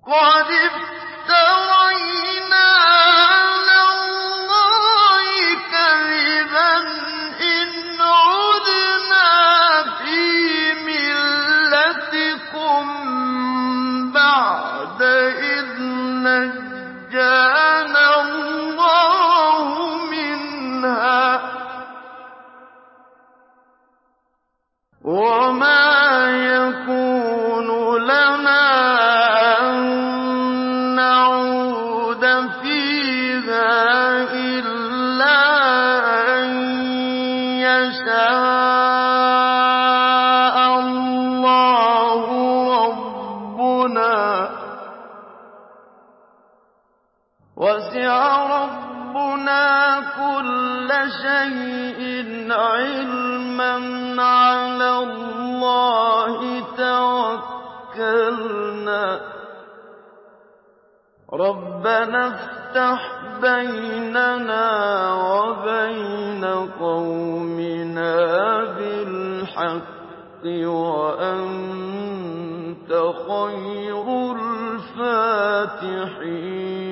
قَدِ افْتَرَيْنَا عَلَى اللَّهِ كَذِبًا إِنْ عُدْنَا فِي مِلَّتِكُم بَعْدَ إِذْ نَجَّانَا اللَّهُ مِنْهَا ۚ وَمَا يَكُونُ لَنَا أَن نَّعُودَ فِيهَا إِلَّا أَن يَشَاءَ اللَّهُ رَبُّنَا ۚ وَسِعَ رَبُّنَا كُلَّ شَيْءٍ عِلْمًا ۚ عَلَى اللَّهِ تَوَكَّلْنَا ۚ رَبَّنَا افْتَحْ بَيْنَنَا وَبَيْنَ قَوْمِنَا بِالْحَقِّ وَأَنتَ خَيْرُ الْفَاتِحِينَ